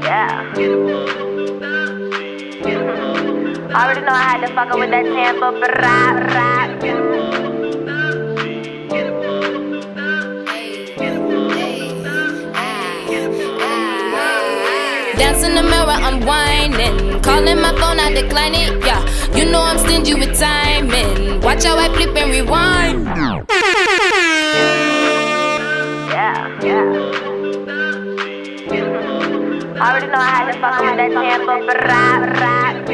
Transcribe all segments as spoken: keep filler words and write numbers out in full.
Yeah. I already know I had to fuck up with that Tampa, rap, rap. Dance in the mirror, I'm whining. Calling my phone, I decline it, yeah. You know I'm stingy with timing. Watch how I flip and rewind. Yeah, yeah. I already know I had to fuck with that Tampa, rap, rap.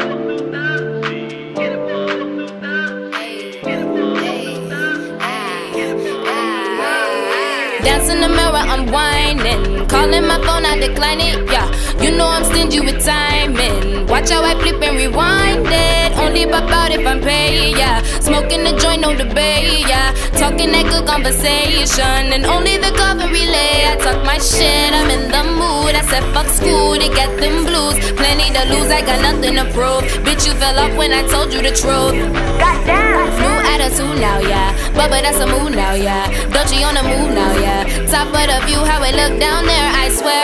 Dance in the mirror, I'm whining. Calling my phone, I decline it, yeah. You know I'm stingy with timing. Watch how I flip and rewind it. Only pop out if I'm paid, yeah. Smoking the joint, no debate, yeah. Talking that good conversation, and only the cover relay. I talk my shit, I'm in the mood. I said fuck school to get them blues. Plenty to lose, I got nothing to prove. Bitch, you fell off when I told you the truth. Goddamn. New attitude now, yeah. Bubba, that's a mood now, yeah. Dolce on the move now, yeah. Top of the view, how it look down there, I swear.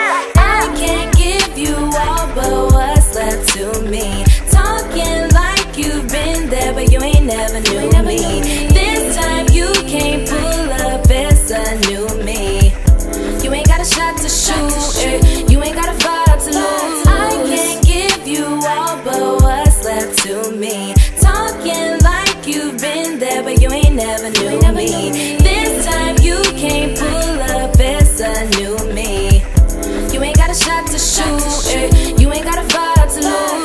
I can't give you all but what's left to me. Talking like you've been there, but you ain't never knew me. This time you can't pull up, it's a new me. You ain't got a shot to shoot, eh. You ain't got a vibe to lose. I can't give you all but what's left to me. Talking like you've been there, but you ain't never knew me. This time you can't pull up, it's a new me. You ain't got a shot to shoot, eh. You ain't got a vibe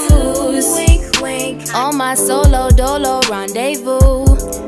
to lose. Wink, wink. On my solo dolo rendezvous.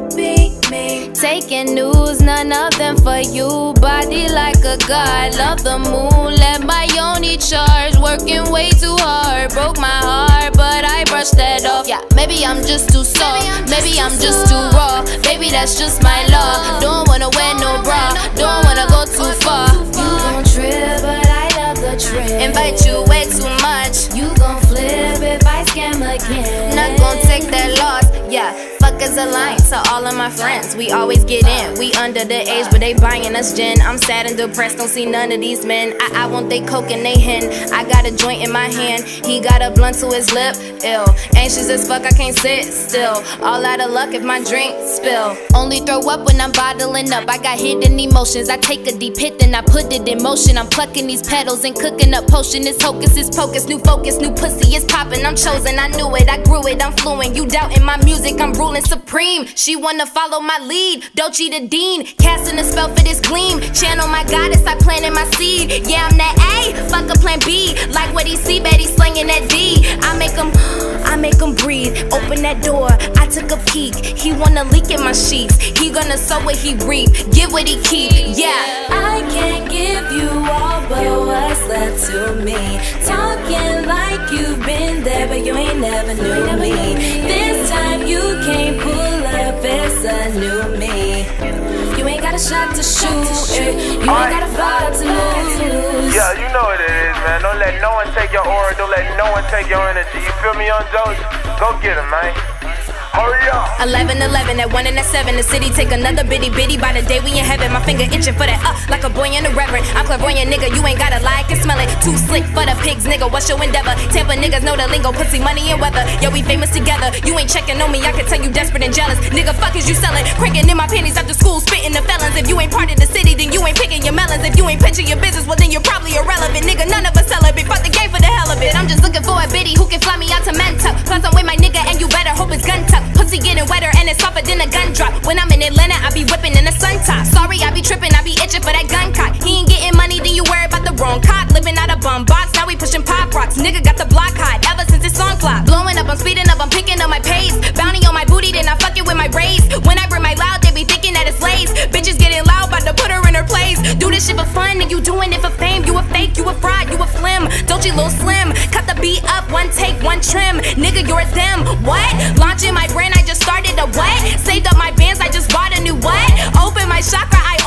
Beat me. Taking news, none of them for you. Body like a god, love the moon. Let my yoni charge, working way too hard. Broke my heart, but I brushed that off. Yeah, maybe I'm just too soft, maybe I'm just too raw. Baby, that's just my law. Don't wanna wear no bra, don't wanna go too far. You gon' trip, but I love the trip. Invite you way too much. You gon' flip if I scam again. Not gon' take that loss, yeah. Fuck is a line to all of my friends. We always get in. We under the age, but they buying us gin. I'm sad and depressed, don't see none of these men. I, I want they coke and they hen. I got a joint in my hand. He got a blunt to his lip. Ill. Anxious as fuck, I can't sit still. All out of luck if my drink spill. Only throw up when I'm bottling up. I got hidden emotions. I take a deep hit, then I put it in motion. I'm plucking these petals and cooking up potion. It's hocus, it's pocus. New focus, new pussy is popping. I'm chosen, I knew it, I grew it, I'm fluent. You doubting my music, I'm ruling supreme. She wanna follow my lead, Dolce the Dean, casting a spell for this gleam. Channel my goddess, I planted my seed. Yeah, I'm that A, fuck a plan B. Like what he see, bet he slinging that D. I make him, I make him breathe. Open that door, I took a peek. He wanna leak in my sheets. He gonna sow what he reap, give what he keep. Yeah, I can't give you all but what's left to me. Talking like you've been there, but you ain't never knew me. This time you can't pull up, it's a new me. You ain't got a shot to shoot, eh. You ain't got a vibe to lose. Yeah, you know what it is, man. Don't let no one take your aura, don't let no one take your energy. You feel me, Young Doge? Go get him, man. Hurry up. eleven eleven, at one and at seven, the city take another bitty bitty. By the day we in heaven, my finger itching for that up, uh, like a boy in a reverend. I'm clairvoyant, nigga, you ain't gotta lie, I can smell it. Too slick for the pigs, nigga, what's your endeavor? Tampa niggas know the lingo, pussy, money, and weather. Yo, we famous together, you ain't checking on me, I can tell you desperate and jealous. Nigga, fuck is you selling? Cranking in my panties after school, spitting the felons. If you ain't part of the city, then you ain't picking your melons. If you ain't pitching your business, well then you're probably irrelevant. Nigga, none of us celebrate, fuck the game for the hell of it. I'm just looking for a bitty who can fly me out to Manta. Plus I'm with my nigga and you better hope it's gun tuck. Pussy getting wetter and it's softer than a gun drop. When I'm in Atlanta, I be whipping in the sun top. Sorry, I be tripping, I be itching for that gun cock. He ain't getting money, then you worry about the wrong cock. Living out a bum box, now we pushing pop rocks. Nigga got the block hot ever since this song flop. Blowing up, I'm speeding up, I'm picking up my pace. Bounty on my booty, then I fuck it with my braids. When I bring my loud, they be thinking that it's lace. Bitches getting loud, about to put her in her place. Do this shit for fun, and you doing it for fame. You a fake, you a fraud, you a flim. Don't you little slim? Cut the beat up, one take, one trim. Nigga, you're a them. What? Launching my brand, I just started a what? Saved up my bands, I just bought a new what? Open my chakra, I